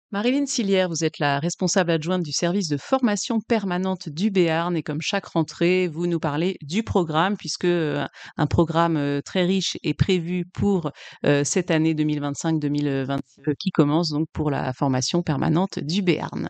Marilyn Silière, vous êtes la responsable adjointe du service de formation permanente du Béarn et comme chaque rentrée, vous nous parlez du programme puisque un programme très riche est prévu pour cette année 2025-2026 qui commence donc pour la formation permanente du Béarn.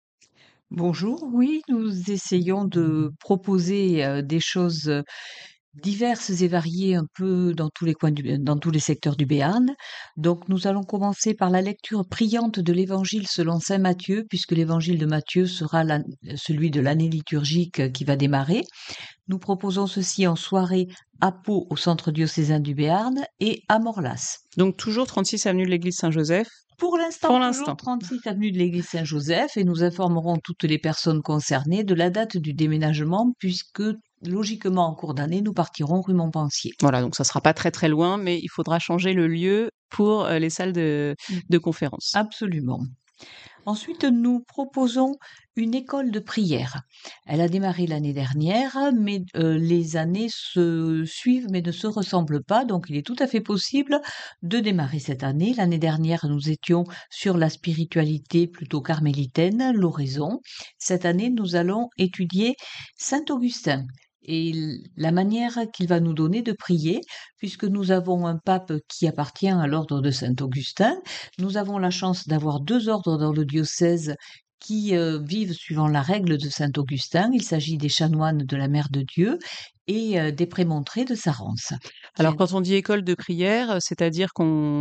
Bonjour, oui, nous essayons de proposer des choses diverses et variées un peu dans tous les dans tous les secteurs du Béarn. Donc, nous allons commencer par la lecture priante de l'Évangile selon saint Matthieu, puisque l'Évangile de Matthieu sera celui de l'année liturgique qui va démarrer. Nous proposons ceci en soirée à Pau, au centre diocésain du Béarn, et à Morlas. Donc toujours 36 avenue de l'Église Saint-Joseph. Pour l'instant, toujours 36 avenue de l'Église Saint-Joseph, et nous informerons toutes les personnes concernées de la date du déménagement, puisque logiquement en cours d'année, nous partirons rue Montpensier. Voilà, donc ça sera pas très très loin, mais il faudra changer le lieu pour les salles de conférence. Absolument. Ensuite, nous proposons une école de prière. Elle a démarré l'année dernière, mais les années se suivent mais ne se ressemblent pas, donc il est tout à fait possible de démarrer cette année. L'année dernière, nous étions sur la spiritualité plutôt carmélitaine, l'oraison. Cette année, nous allons étudier Saint-Augustin et la manière qu'il va nous donner de prier, puisque nous avons un pape qui appartient à l'ordre de Saint-Augustin. Nous avons la chance d'avoir 2 ordres dans le diocèse qui vivent suivant la règle de Saint-Augustin. Il s'agit des chanoines de la Mère de Dieu et des prémontrés de Sarance. Alors quand on dit école de prière, c'est-à-dire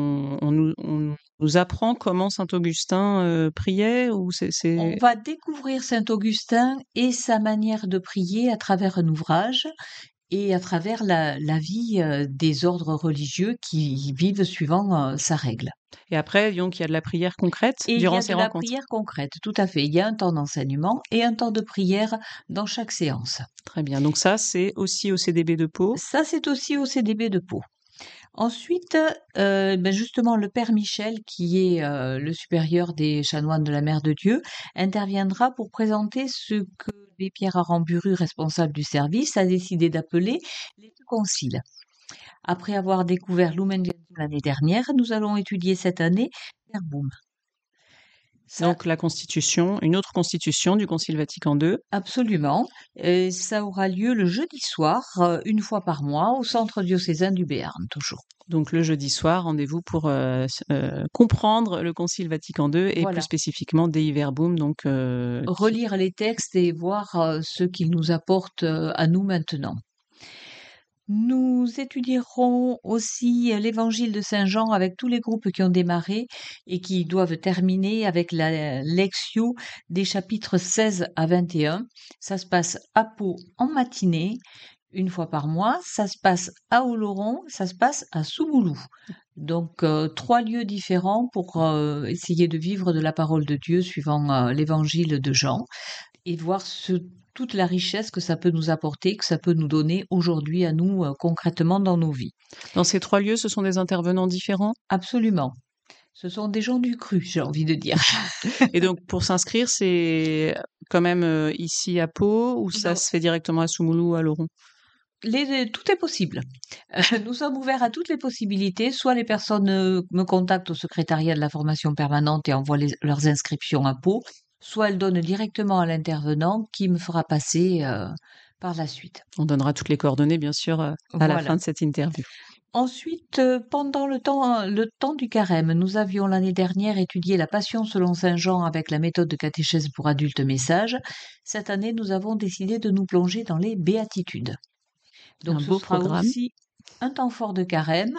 qu'on nous apprend comment Saint-Augustin priait ou On va découvrir Saint-Augustin et sa manière de prier à travers un ouvrage et à travers la vie des ordres religieux qui vivent suivant sa règle. Et après, donc, il y a de la prière concrète Et il y durant a ces de la rencontres. prière concrète, tout à fait. Il y a un temps d'enseignement et un temps de prière dans chaque séance. Très bien. Donc ça, c'est aussi au CDB de Pau. Ça, c'est aussi au CDB de Pau. Ensuite, justement, le père Michel, qui est le supérieur des chanoines de la Mère de Dieu, interviendra pour présenter ce que l'abbé Pierre Aramburu, responsable du service, a décidé d'appeler les deux conciles. Après avoir découvert Lumen Gentium l'année dernière, nous allons étudier cette année Verbum. Donc la constitution, une autre constitution du Concile Vatican II. Absolument. Et ça aura lieu le jeudi soir, une fois par mois, au centre diocésain du Béarn, toujours. Donc le jeudi soir, rendez-vous pour comprendre le Concile Vatican II et Voilà. plus spécifiquement Dei Verbum. Donc Relire les textes et voir ce qu'ils nous apportent à nous maintenant. Nous étudierons aussi l'évangile de Saint Jean avec tous les groupes qui ont démarré et qui doivent terminer avec la lectio des chapitres 16 à 21. Ça se passe à Pau en matinée, une fois par mois. Ça se passe à Oloron, ça se passe à Soumoulou. Donc 3 lieux différents pour essayer de vivre de la parole de Dieu suivant l'évangile de Jean et voir toute la richesse que ça peut nous apporter, que ça peut nous donner aujourd'hui à nous concrètement dans nos vies. dans ces 3 lieux, ce sont des intervenants différents? Absolument. Ce sont des gens du cru, j'ai envie de dire. Et donc pour s'inscrire, c'est quand même ici à Pau ou ça Non. se fait directement à Soumoulou ou à Laurent? Tout est possible. Nous sommes ouverts à toutes les possibilités. Soit les personnes me contactent au secrétariat de la formation permanente et envoient leurs inscriptions à Pau, soit elles donnent directement à l'intervenant qui me fera passer par la suite. On donnera toutes les coordonnées, bien sûr, à la fin de cette interview. Ensuite, pendant le temps du carême, nous avions l'année dernière étudié la Passion selon saint Jean avec la méthode de catéchèse pour adultes message. Cette année, nous avons décidé de nous plonger dans les béatitudes. Donc, Un ce beau sera programme. aussi un temps fort de carême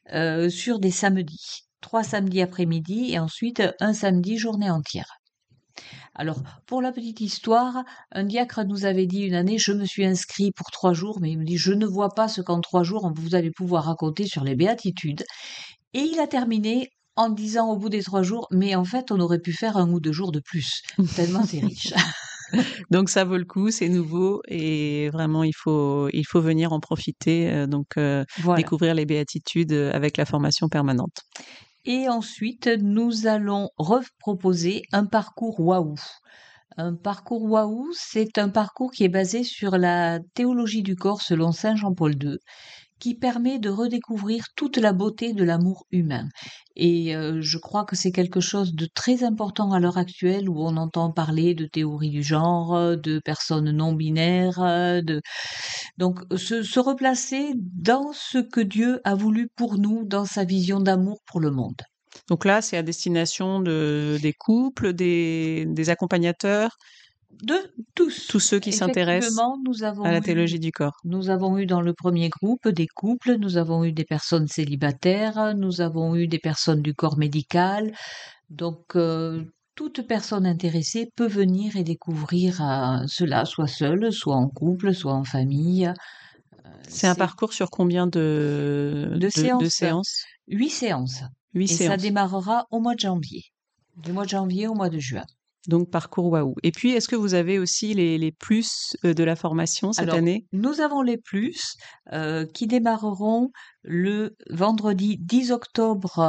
sur des samedis. 3 samedis après-midi et ensuite un samedi journée entière. Alors, pour la petite histoire, un diacre nous avait dit une année, je me suis inscrit pour 3 jours, mais il me dit, je ne vois pas ce qu'en 3 jours vous allez pouvoir raconter sur les béatitudes. Et il a terminé en disant au bout des 3 jours, mais en fait, on aurait pu faire 1 ou 2 jours de plus, tellement c'est riche. Donc ça vaut le coup, c'est nouveau et vraiment il faut venir en profiter, Voilà. découvrir les béatitudes avec la formation permanente. Et ensuite, nous allons reproposer un parcours waouh. Un parcours waouh, c'est un parcours qui est basé sur la théologie du corps selon saint Jean-Paul II, qui permet de redécouvrir toute la beauté de l'amour humain. Et je crois que c'est quelque chose de très important à l'heure actuelle où on entend parler de théorie du genre, de personnes non binaires, donc se replacer dans ce que Dieu a voulu pour nous, dans sa vision d'amour pour le monde. Donc là, c'est à destination des couples, des accompagnateurs, De tous. tous ceux qui s'intéressent Effectivement, à la théologie du corps. nous avons eu dans le premier groupe des couples, nous avons eu des personnes célibataires, nous avons eu des personnes du corps médical. Donc, toute personne intéressée peut venir et découvrir cela, soit seule, soit en couple, soit en famille. C'est un C'est parcours sur combien de de séances, séances? 8 séances. 8 Et ça séances. démarrera au mois de janvier. Du mois de janvier au mois de juin. Donc parcours waouh. Et puis, est-ce que vous avez aussi les plus de la formation cette Alors, année? nous avons les plus qui démarreront le vendredi 10 octobre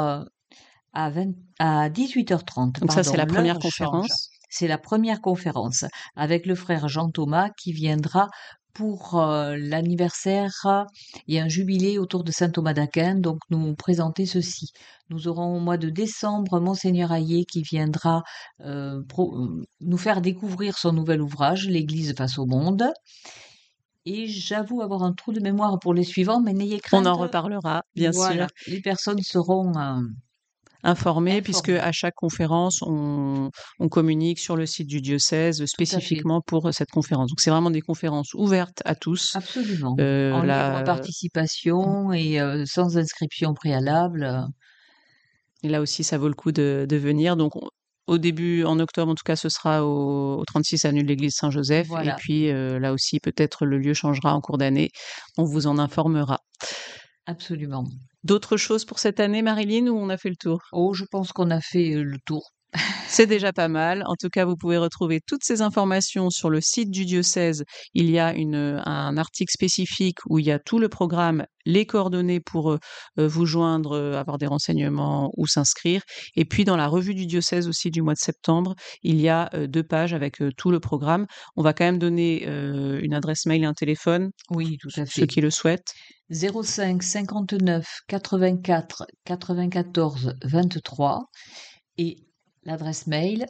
à 18h30. Donc ça, c'est Pardon, la première l'heure change. conférence. C'est la première conférence avec le frère Jean Thomas qui viendra pour l'anniversaire. Il y a un jubilé autour de Saint Thomas d'Aquin, donc nous présenter ceci. Nous aurons au mois de décembre Monseigneur Hayet qui viendra nous faire découvrir son nouvel ouvrage, L'Église face au monde. Et j'avoue avoir un trou de mémoire pour les suivants, mais n'ayez On crainte. en reparlera, bien Voilà, sûr. les personnes seront Informés, puisque informées. à chaque conférence, on communique sur le site du diocèse Tout à fait. spécifiquement pour cette conférence. Donc c'est vraiment des conférences ouvertes à tous. Absolument. En libre participation et sans inscription préalable. Et là aussi, ça vaut le coup de venir. Donc au début, en octobre, en tout cas, ce sera au 36 avenue de l'église Saint-Joseph. Et Voilà, puis là aussi, peut-être le lieu changera en cours d'année. On vous en informera. absolument. D'autres choses pour cette année, Marilyn, ou on a fait le tour? Oh, je pense qu'on a fait le tour. C'est déjà pas mal. En tout cas, vous pouvez retrouver toutes ces informations sur le site du diocèse. Il y a un article spécifique où il y a tout le programme, les coordonnées pour vous joindre, avoir des renseignements ou s'inscrire. Et puis, dans la revue du diocèse aussi du mois de septembre, il y a 2 pages avec tout le programme. On va quand même donner une adresse mail et un téléphone, Oui, tout à ceux fait. qui le souhaitent. 05 59 84 94 23 et l'adresse mail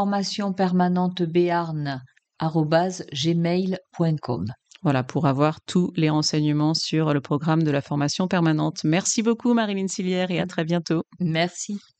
formationpermanentebéarn@gmail.com. Voilà, pour avoir tous les renseignements sur le programme de la formation permanente. Merci beaucoup, Marilyn Silière, et à très bientôt. Merci.